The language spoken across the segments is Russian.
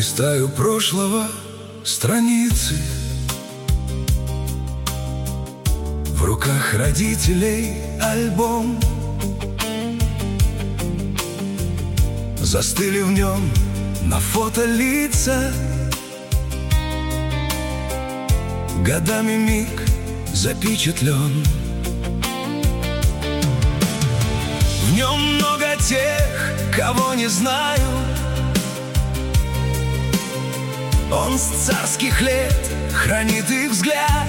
Листаю прошлого страницы, в руках родителей альбом. Застыли в нем на фото лица, годами миг запечатлен. В нем много тех, кого не знаю. Он с царских лет хранит их взгляд.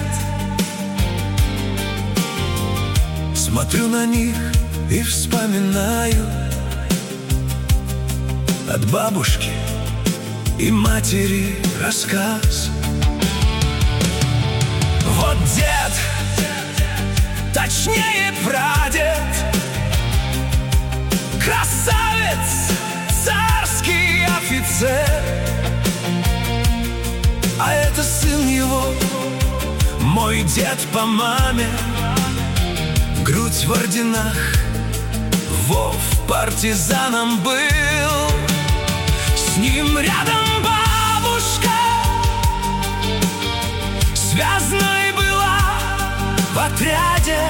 Смотрю на них и вспоминаю от бабушки и матери рассказ. Вот дед, точнее прадед, красавец, царский офицер. А это сын его, мой дед по маме. Грудь в орденах, Вов партизаном был. С ним рядом бабушка связной была в отряде,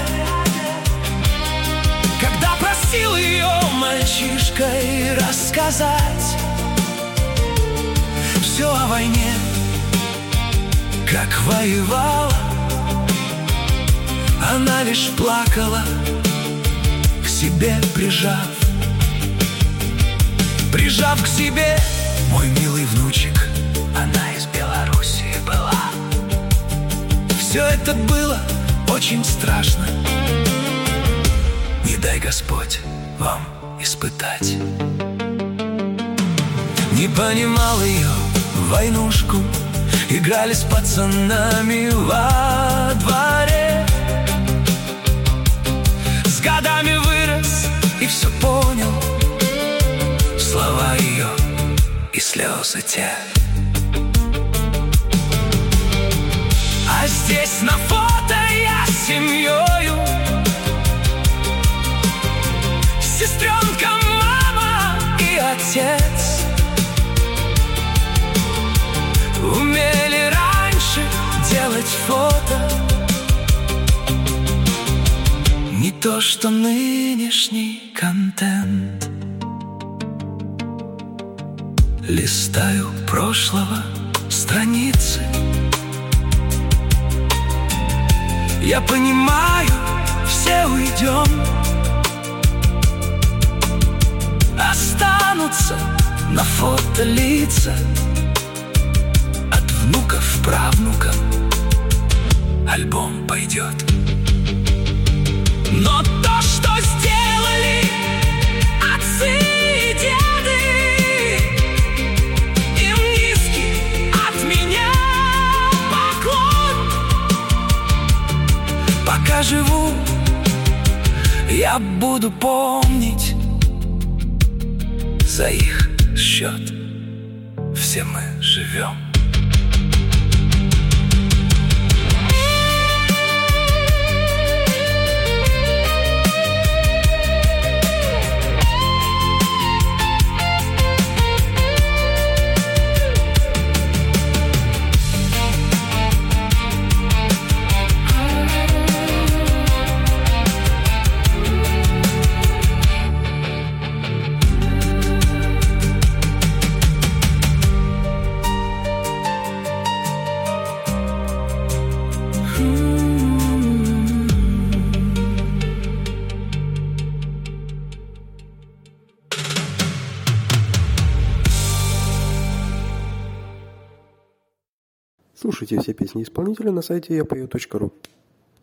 когда просил ее мальчишкой рассказать все о войне, как воевала. Она лишь плакала, к себе прижав к себе. Мой милый внучек, она из Белоруссии была. Все это было очень страшно. Не дай Господь вам испытать. Не понимал ее войнушку, играли с пацанами во дворе. С годами вырос и все понял, слова ее и слезы те. А здесь на фото я с семьёю, сестренка, мама и отец. Умели раньше делать фото, не то что нынешний контент. Листаю прошлого страницы. Я понимаю, все уйдем, останутся на фото лица. От внуков правнукам альбом пойдет. Но то, что сделали отцы и деды, им низкий от меня поклон. Пока живу, я буду помнить, за их счет все мы живем. Слушайте все песни исполнителя на сайте yapayot.ru.